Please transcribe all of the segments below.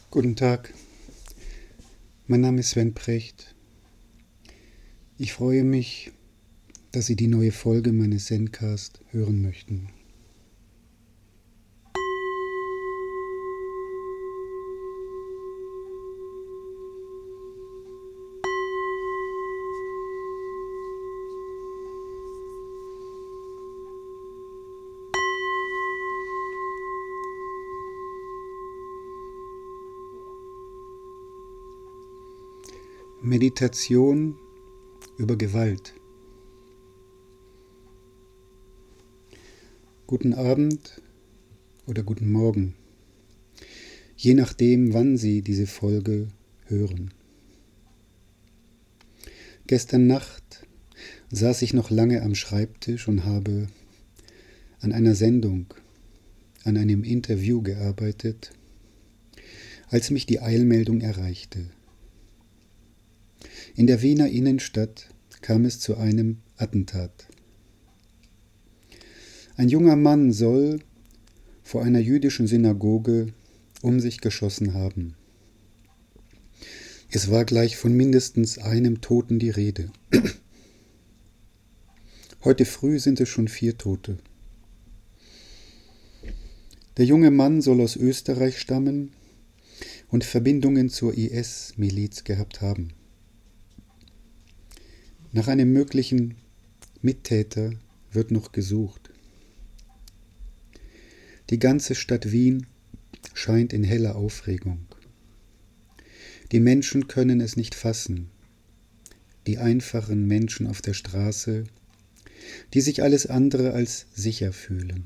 Guten Tag, mein Name ist Sven Precht. Ich freue mich, dass Sie die neue Folge meines Zencast hören möchten. Meditation über Gewalt. Guten Abend oder guten Morgen, je nachdem, wann Sie diese Folge hören. Gestern Nacht saß ich noch lange am Schreibtisch und habe an einer Sendung, an einem Interview gearbeitet, als mich die Eilmeldung erreichte. In der Wiener Innenstadt kam es zu einem Attentat. Ein junger Mann soll vor einer jüdischen Synagoge um sich geschossen haben. Es war gleich von mindestens einem Toten die Rede. Heute früh sind es schon 4 Tote. Der junge Mann soll aus Österreich stammen und Verbindungen zur IS-Miliz gehabt haben. Nach einem möglichen Mittäter wird noch gesucht. Die ganze Stadt Wien scheint in heller Aufregung. Die Menschen können es nicht fassen. Die einfachen Menschen auf der Straße, die sich alles andere als sicher fühlen.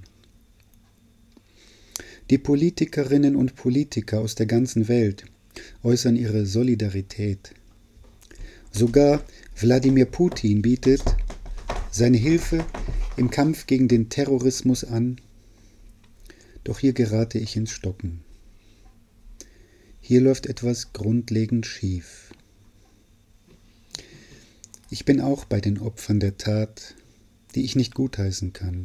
Die Politikerinnen und Politiker aus der ganzen Welt äußern ihre Solidarität. Sogar Wladimir Putin bietet seine Hilfe im Kampf gegen den Terrorismus an. Doch hier gerate ich ins Stocken. Hier läuft etwas grundlegend schief. Ich bin auch bei den Opfern der Tat, die ich nicht gutheißen kann.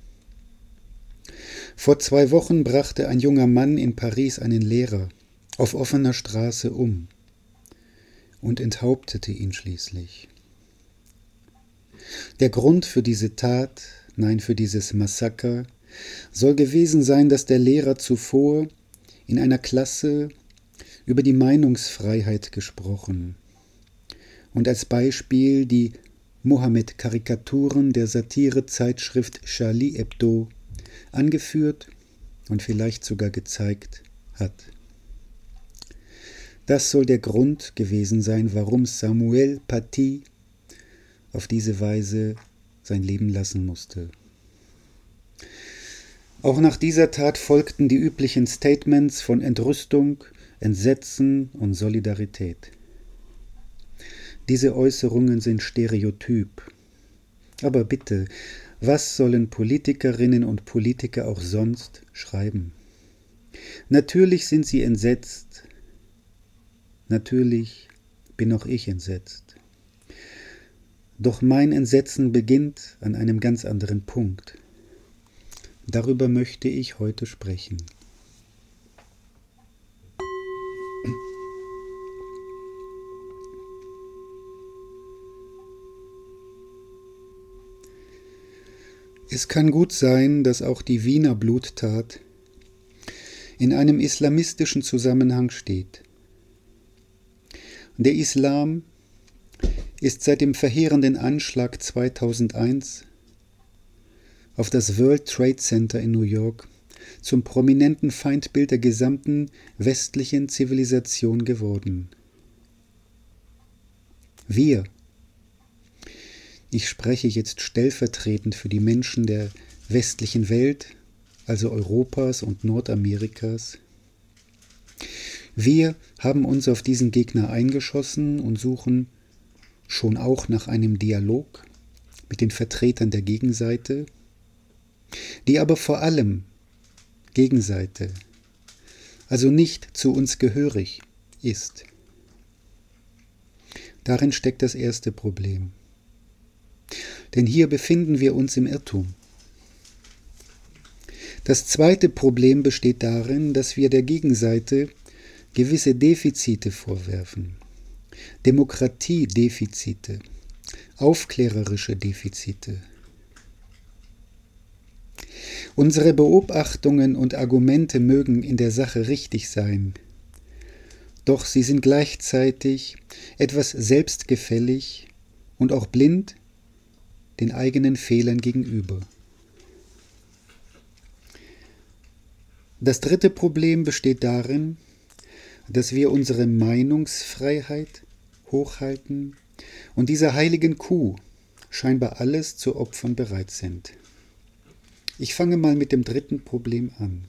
Vor 2 Wochen brachte ein junger Mann in Paris einen Lehrer auf offener Straße um und enthauptete ihn schließlich. Der Grund für diese Tat, nein, für dieses Massaker, soll gewesen sein, dass der Lehrer zuvor in einer Klasse über die Meinungsfreiheit gesprochen und als Beispiel die Mohammed-Karikaturen der Satirezeitschrift Charlie Hebdo angeführt und vielleicht sogar gezeigt hat. Das soll der Grund gewesen sein, warum Samuel Paty auf diese Weise sein Leben lassen musste. Auch nach dieser Tat folgten die üblichen Statements von Entrüstung, Entsetzen und Solidarität. Diese Äußerungen sind stereotyp. Aber bitte, was sollen Politikerinnen und Politiker auch sonst schreiben? Natürlich sind sie entsetzt. Natürlich bin auch ich entsetzt. Doch mein Entsetzen beginnt an einem ganz anderen Punkt. Darüber möchte ich heute sprechen. Es kann gut sein, dass auch die Wiener Bluttat in einem islamistischen Zusammenhang steht. Der Islam ist seit dem verheerenden Anschlag 2001 auf das World Trade Center in New York zum prominenten Feindbild der gesamten westlichen Zivilisation geworden. Wir, ich spreche jetzt stellvertretend für die Menschen der westlichen Welt, also Europas und Nordamerikas, wir haben uns auf diesen Gegner eingeschossen und suchen schon auch nach einem Dialog mit den Vertretern der Gegenseite, die aber vor allem Gegenseite, also nicht zu uns gehörig ist. Darin steckt das erste Problem. Denn hier befinden wir uns im Irrtum. Das zweite Problem besteht darin, dass wir der Gegenseite gewisse Defizite vorwerfen. Demokratiedefizite, aufklärerische Defizite. Unsere Beobachtungen und Argumente mögen in der Sache richtig sein, doch sie sind gleichzeitig etwas selbstgefällig und auch blind den eigenen Fehlern gegenüber. Das dritte Problem besteht darin, dass wir unsere Meinungsfreiheit hochhalten und dieser heiligen Kuh scheinbar alles zu opfern bereit sind. Ich fange mal mit dem dritten Problem an.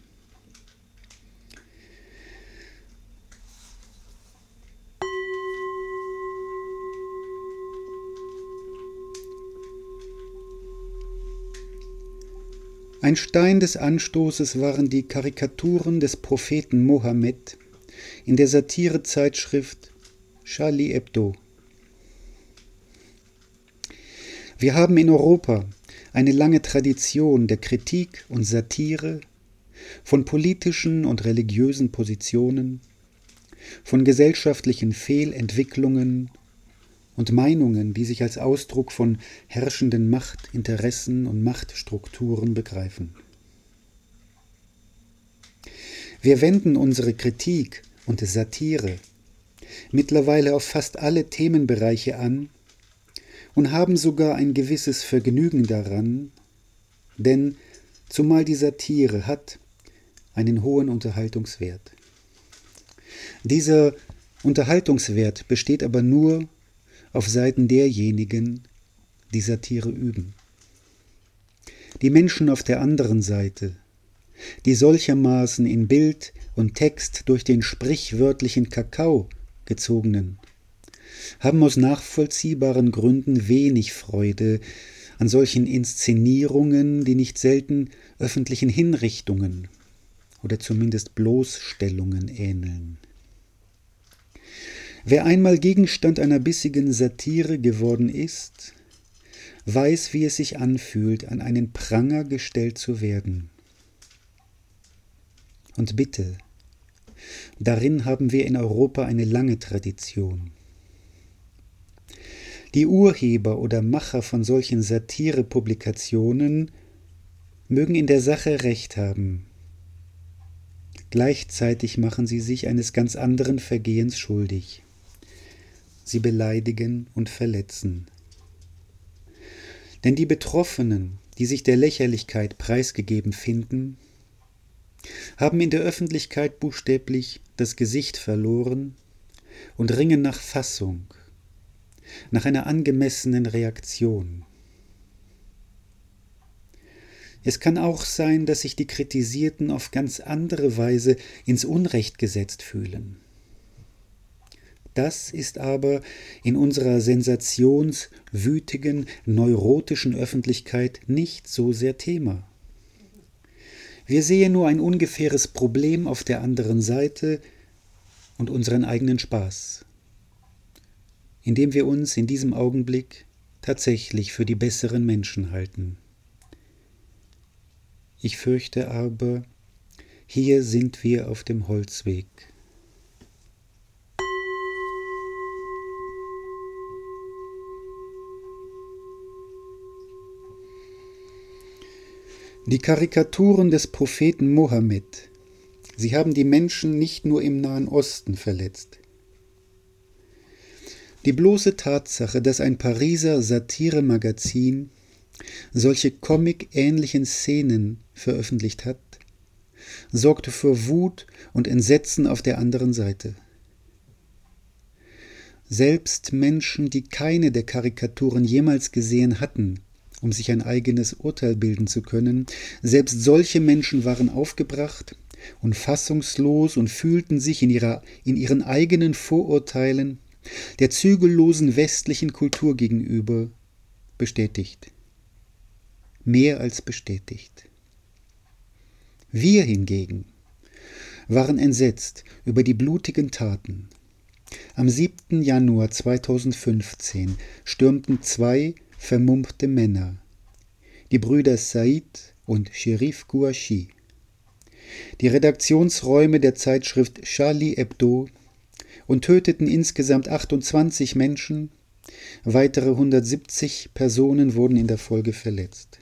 Ein Stein des Anstoßes waren die Karikaturen des Propheten Mohammed in der Satirezeitschrift Charlie Hebdo. Wir haben in Europa eine lange Tradition der Kritik und Satire von politischen und religiösen Positionen, von gesellschaftlichen Fehlentwicklungen und Meinungen, die sich als Ausdruck von herrschenden Machtinteressen und Machtstrukturen begreifen. Wir wenden unsere Kritik und Satire mittlerweile auf fast alle Themenbereiche an und haben sogar ein gewisses Vergnügen daran, denn zumal die Satire hat einen hohen Unterhaltungswert. Dieser Unterhaltungswert besteht aber nur auf Seiten derjenigen, die Satire üben. Die Menschen auf der anderen Seite, die solchermaßen in Bild und Text durch den sprichwörtlichen Kakao gezogenen, haben aus nachvollziehbaren Gründen wenig Freude an solchen Inszenierungen, die nicht selten öffentlichen Hinrichtungen oder zumindest Bloßstellungen ähneln. Wer einmal Gegenstand einer bissigen Satire geworden ist, weiß, wie es sich anfühlt, an einen Pranger gestellt zu werden. Und bitte, darin haben wir in Europa eine lange Tradition. Die Urheber oder Macher von solchen Satirepublikationen mögen in der Sache recht haben. Gleichzeitig machen sie sich eines ganz anderen Vergehens schuldig. Sie beleidigen und verletzen. Denn die Betroffenen, die sich der Lächerlichkeit preisgegeben finden, haben in der Öffentlichkeit buchstäblich das Gesicht verloren und ringen nach Fassung, nach einer angemessenen Reaktion. Es kann auch sein, dass sich die Kritisierten auf ganz andere Weise ins Unrecht gesetzt fühlen. Das ist aber in unserer sensationswütigen, neurotischen Öffentlichkeit nicht so sehr Thema. Wir sehen nur ein ungefähres Problem auf der anderen Seite und unseren eigenen Spaß, indem wir uns in diesem Augenblick tatsächlich für die besseren Menschen halten. Ich fürchte aber, hier sind wir auf dem Holzweg. Die Karikaturen des Propheten Mohammed, sie haben die Menschen nicht nur im Nahen Osten verletzt. Die bloße Tatsache, dass ein Pariser Satiremagazin solche comic-ähnlichen Szenen veröffentlicht hat, sorgte für Wut und Entsetzen auf der anderen Seite. Selbst Menschen, die keine der Karikaturen jemals gesehen hatten, um sich ein eigenes Urteil bilden zu können, selbst solche Menschen waren aufgebracht und fassungslos und fühlten sich in ihren eigenen Vorurteilen der zügellosen westlichen Kultur gegenüber bestätigt. Mehr als bestätigt. Wir hingegen waren entsetzt über die blutigen Taten. Am 7. Januar 2015 stürmten 2 vermummte Männer, die Brüder Said und Sherif Gouachi, die Redaktionsräume der Zeitschrift Charlie Hebdo und töteten insgesamt 28 Menschen, weitere 170 Personen wurden in der Folge verletzt.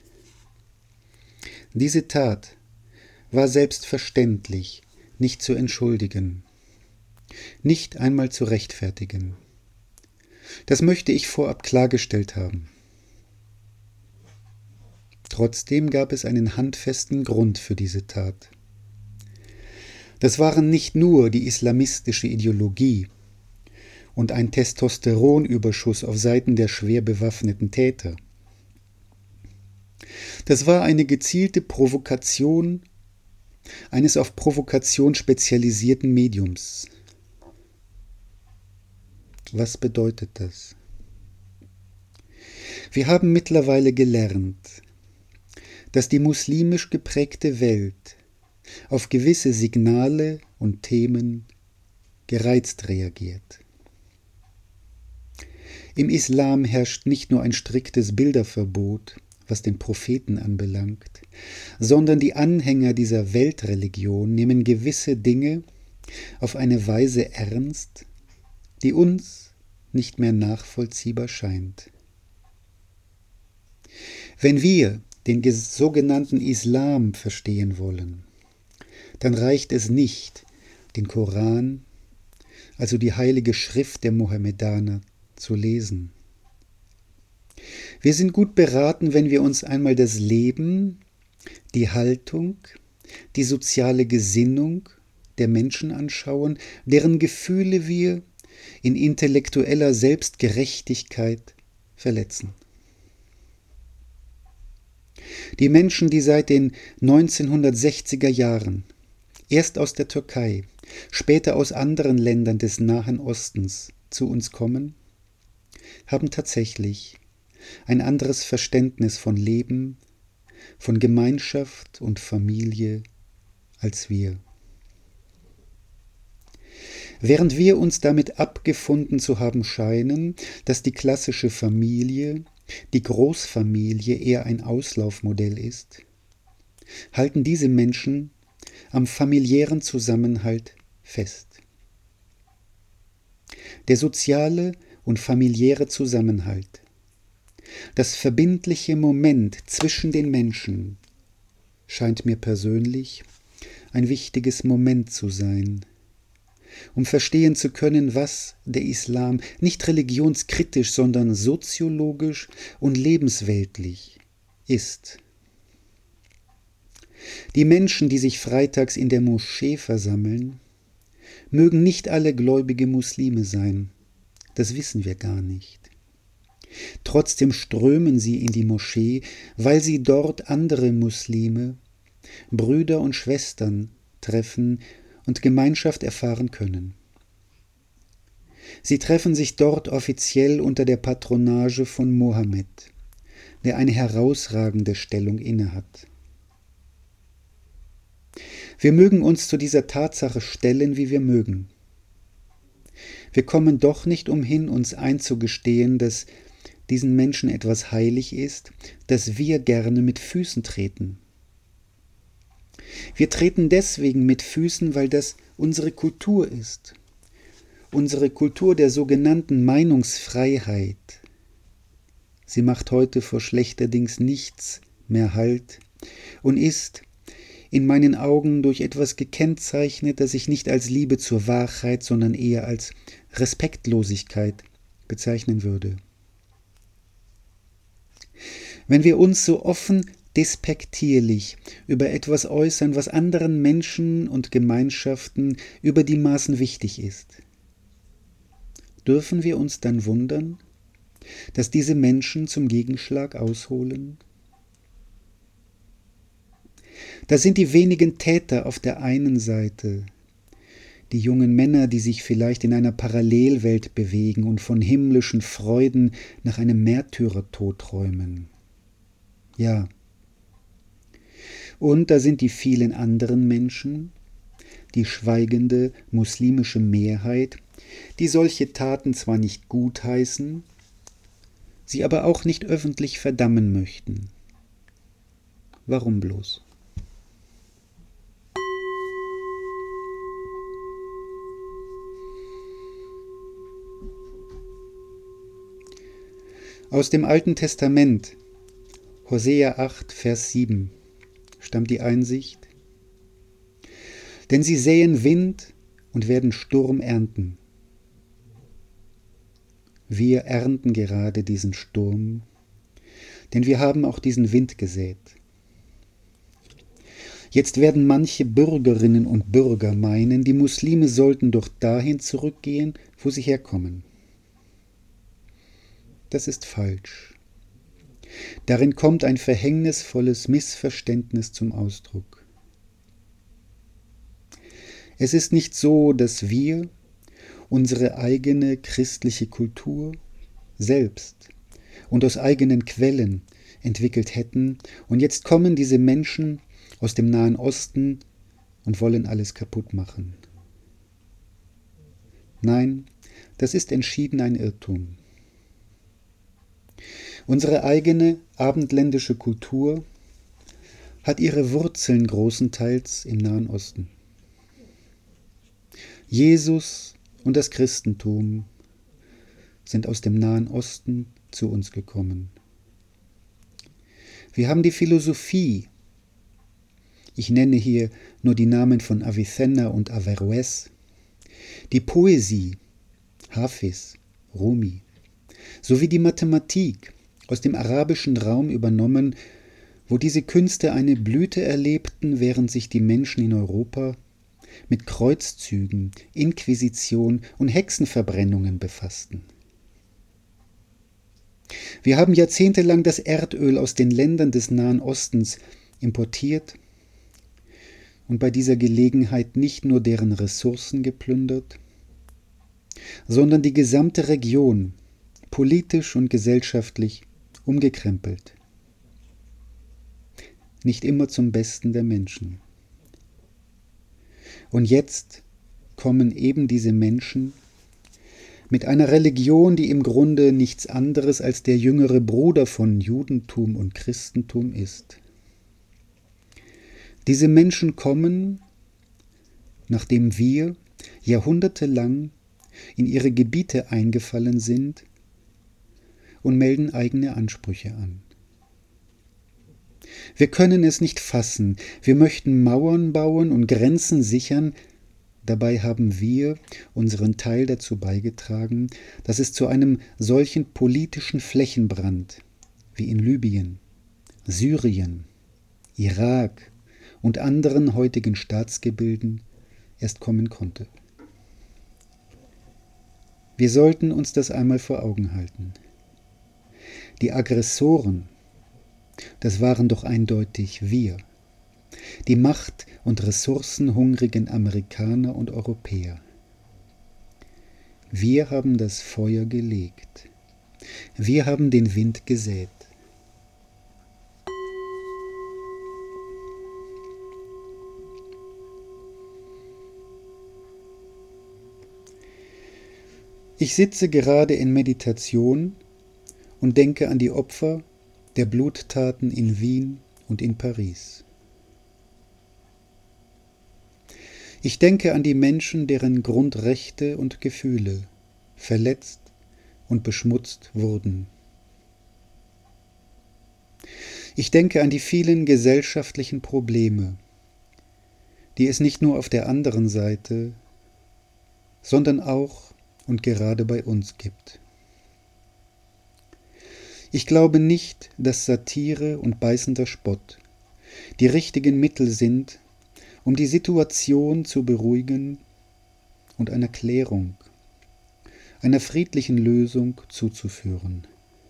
Diese Tat war selbstverständlich nicht zu entschuldigen, nicht einmal zu rechtfertigen. Das möchte ich vorab klargestellt haben. Trotzdem gab es einen handfesten Grund für diese Tat. Das waren nicht nur die islamistische Ideologie und ein Testosteronüberschuss auf Seiten der schwer bewaffneten Täter. Das war eine gezielte Provokation eines auf Provokation spezialisierten Mediums. Was bedeutet das? Wir haben mittlerweile gelernt, dass die muslimisch geprägte Welt auf gewisse Signale und Themen gereizt reagiert. Im Islam herrscht nicht nur ein striktes Bilderverbot, was den Propheten anbelangt, sondern die Anhänger dieser Weltreligion nehmen gewisse Dinge auf eine Weise ernst, die uns nicht mehr nachvollziehbar scheint. Wenn wir den sogenannten Islam verstehen wollen, dann reicht es nicht, den Koran, also die heilige Schrift der Mohammedaner, zu lesen. Wir sind gut beraten, wenn wir uns einmal das Leben, die Haltung, die soziale Gesinnung der Menschen anschauen, deren Gefühle wir in intellektueller Selbstgerechtigkeit verletzen. Die Menschen, die seit den 1960er Jahren erst aus der Türkei, später aus anderen Ländern des Nahen Ostens zu uns kommen, haben tatsächlich ein anderes Verständnis von Leben, von Gemeinschaft und Familie als wir. Während wir uns damit abgefunden zu haben scheinen, dass die klassische Familie, die Großfamilie eher ein Auslaufmodell ist, halten diese Menschen am familiären Zusammenhalt fest. Der soziale und familiäre Zusammenhalt, das verbindliche Moment zwischen den Menschen, scheint mir persönlich ein wichtiges Moment zu sein, um verstehen zu können, was der Islam nicht religionskritisch, sondern soziologisch und lebensweltlich ist. Die Menschen, die sich freitags in der Moschee versammeln, mögen nicht alle gläubige Muslime sein, das wissen wir gar nicht. Trotzdem strömen sie in die Moschee, weil sie dort andere Muslime, Brüder und Schwestern treffen und Gemeinschaft erfahren können. Sie treffen sich dort offiziell unter der Patronage von Mohammed, der eine herausragende Stellung innehat. Wir mögen uns zu dieser Tatsache stellen, wie wir mögen. Wir kommen doch nicht umhin, uns einzugestehen, dass diesen Menschen etwas heilig ist, das wir gerne mit Füßen treten. Wir treten deswegen mit Füßen, weil das unsere Kultur ist. Unsere Kultur der sogenannten Meinungsfreiheit. Sie macht heute vor schlechterdings nichts mehr Halt und ist in meinen Augen durch etwas gekennzeichnet, das ich nicht als Liebe zur Wahrheit, sondern eher als Respektlosigkeit bezeichnen würde. Wenn wir uns so offen despektierlich über etwas äußern, was anderen Menschen und Gemeinschaften über die Maßen wichtig ist, dürfen wir uns dann wundern, dass diese Menschen zum Gegenschlag ausholen? Da sind die wenigen Täter auf der einen Seite, die jungen Männer, die sich vielleicht in einer Parallelwelt bewegen und von himmlischen Freuden nach einem Märtyrertod träumen. Ja. Und da sind die vielen anderen Menschen, die schweigende muslimische Mehrheit, die solche Taten zwar nicht gutheißen, sie aber auch nicht öffentlich verdammen möchten. Warum bloß? Aus dem Alten Testament, Hosea 8, Vers 7, stammt die Einsicht: Denn sie säen Wind und werden Sturm ernten. Wir ernten gerade diesen Sturm, denn wir haben auch diesen Wind gesät. Jetzt werden manche Bürgerinnen und Bürger meinen, die Muslime sollten doch dahin zurückgehen, wo sie herkommen. Das ist falsch. Darin kommt ein verhängnisvolles Missverständnis zum Ausdruck. Es ist nicht so, dass wir unsere eigene christliche Kultur selbst und aus eigenen Quellen entwickelt hätten und jetzt kommen diese Menschen aus dem Nahen Osten und wollen alles kaputt machen. Nein, das ist entschieden ein Irrtum. Unsere eigene abendländische Kultur hat ihre Wurzeln großenteils im Nahen Osten. Jesus und das Christentum sind aus dem Nahen Osten zu uns gekommen. Wir haben die Philosophie, ich nenne hier nur die Namen von Avicenna und Averroes, die Poesie, Hafiz, Rumi, sowie die Mathematik aus dem arabischen Raum übernommen, wo diese Künste eine Blüte erlebten, während sich die Menschen in Europa mit Kreuzzügen, Inquisition und Hexenverbrennungen befassten. Wir haben jahrzehntelang das Erdöl aus den Ländern des Nahen Ostens importiert und bei dieser Gelegenheit nicht nur deren Ressourcen geplündert, sondern die gesamte Region politisch und gesellschaftlich umgekrempelt. Nicht immer zum Besten der Menschen. Und jetzt kommen eben diese Menschen mit einer Religion, die im Grunde nichts anderes als der jüngere Bruder von Judentum und Christentum ist. Diese Menschen kommen, nachdem wir jahrhundertelang in ihre Gebiete eingefallen sind, und melden eigene Ansprüche an. Wir können es nicht fassen, wir möchten Mauern bauen und Grenzen sichern, dabei haben wir unseren Teil dazu beigetragen, dass es zu einem solchen politischen Flächenbrand wie in Libyen, Syrien, Irak und anderen heutigen Staatsgebilden erst kommen konnte. Wir sollten uns das einmal vor Augen halten. Die Aggressoren, das waren doch eindeutig wir, die macht- und ressourcenhungrigen Amerikaner und Europäer. Wir haben das Feuer gelegt, wir haben den Wind gesät. Ich sitze gerade in Meditation und denke an die Opfer der Bluttaten in Wien und in Paris. Ich denke an die Menschen, deren Grundrechte und Gefühle verletzt und beschmutzt wurden. Ich denke an die vielen gesellschaftlichen Probleme, die es nicht nur auf der anderen Seite, sondern auch und gerade bei uns gibt. Ich glaube nicht, dass Satire und beißender Spott die richtigen Mittel sind, um die Situation zu beruhigen und einer Klärung, einer friedlichen Lösung zuzuführen.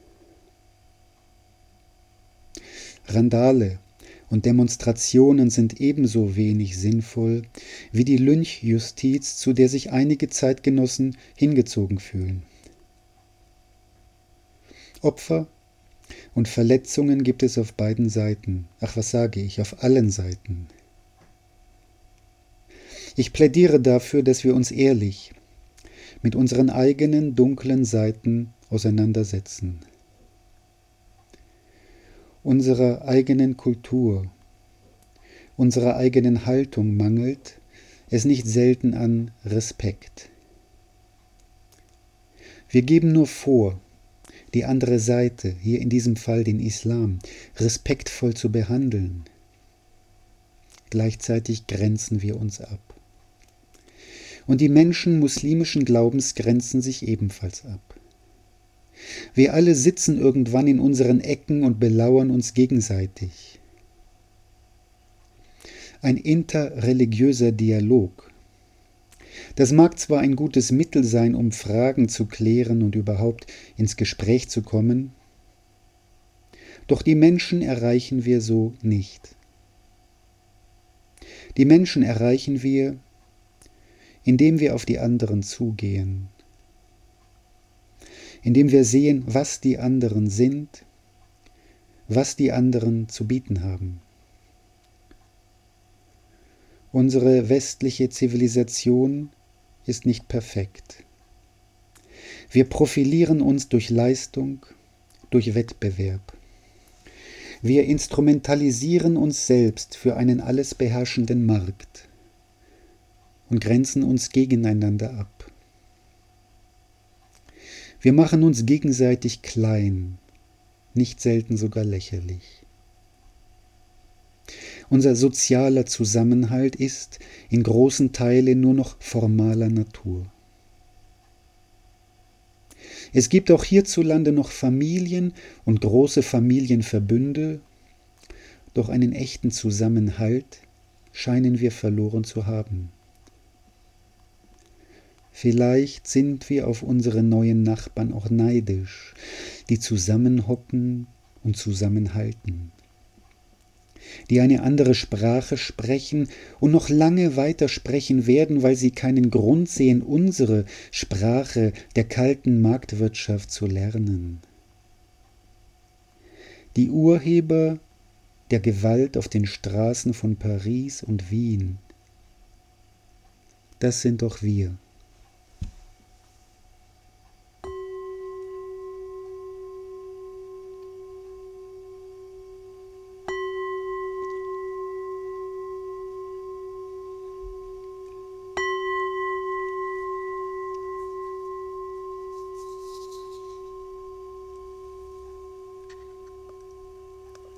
Randale und Demonstrationen sind ebenso wenig sinnvoll wie die Lynchjustiz, zu der sich einige Zeitgenossen hingezogen fühlen. Opfer und Verletzungen gibt es auf beiden Seiten. Ach, was sage ich, auf allen Seiten. Ich plädiere dafür, dass wir uns ehrlich mit unseren eigenen dunklen Seiten auseinandersetzen. Unserer eigenen Kultur, unserer eigenen Haltung mangelt es nicht selten an Respekt. Wir geben nur vor, die andere Seite, hier in diesem Fall den Islam, respektvoll zu behandeln. Gleichzeitig grenzen wir uns ab. Und die Menschen muslimischen Glaubens grenzen sich ebenfalls ab. Wir alle sitzen irgendwann in unseren Ecken und belauern uns gegenseitig. Ein interreligiöser Dialog. Das mag zwar ein gutes Mittel sein, um Fragen zu klären und überhaupt ins Gespräch zu kommen, doch die Menschen erreichen wir so nicht. Die Menschen erreichen wir, indem wir auf die anderen zugehen, indem wir sehen, was die anderen sind, was die anderen zu bieten haben. Unsere westliche Zivilisation ist nicht perfekt. Wir profilieren uns durch Leistung, durch Wettbewerb. Wir instrumentalisieren uns selbst für einen alles beherrschenden Markt und grenzen uns gegeneinander ab. Wir machen uns gegenseitig klein, nicht selten sogar lächerlich. Unser sozialer Zusammenhalt ist in großen Teilen nur noch formaler Natur. Es gibt auch hierzulande noch Familien und große Familienverbünde, doch einen echten Zusammenhalt scheinen wir verloren zu haben. Vielleicht sind wir auf unsere neuen Nachbarn auch neidisch, die zusammenhocken und zusammenhalten, die eine andere Sprache sprechen und noch lange weiter sprechen werden, weil sie keinen Grund sehen, unsere Sprache der kalten Marktwirtschaft zu lernen. Die Urheber der Gewalt auf den Straßen von Paris und Wien, das sind doch wir.